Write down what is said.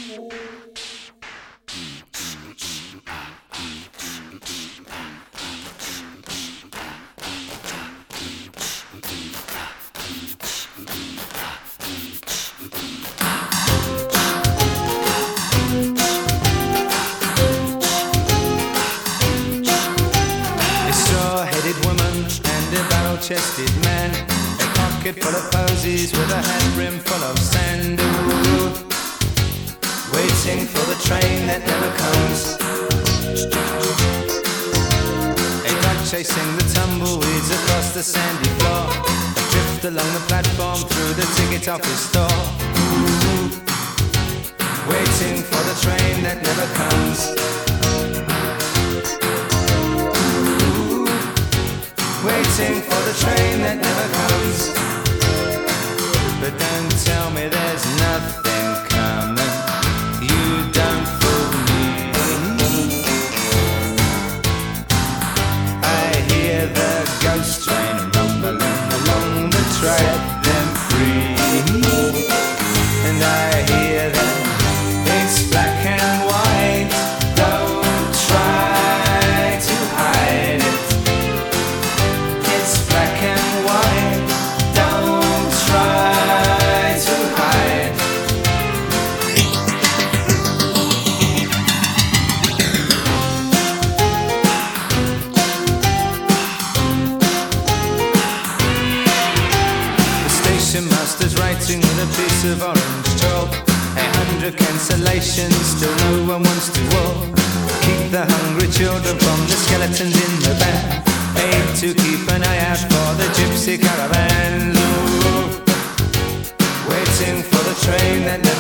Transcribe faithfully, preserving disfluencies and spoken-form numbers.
Chested man, a pocket full of posies with a hat brim full of sand. Ooh, waiting for the train that never comes. A dog chasing the tumbleweeds across the sandy floor. Adrift along the platform through the ticket office store. Ooh, waiting for the train that never comes. Waiting for the train that never comes. But don't tell me there's nothing coming. You don't fool me. I hear the ghost train rumbling along the track, them free. And I hear that it's black and white. Don't try to hide it. Black and white, don't try to hide. The station master's writing with a piece of orange chalk. A hundred cancellations, still no one wants to walk. Keep the hungry children from the skeletons in the van. Aim to keep an eye out for the gypsy caravans. Ooh, waiting for the train that never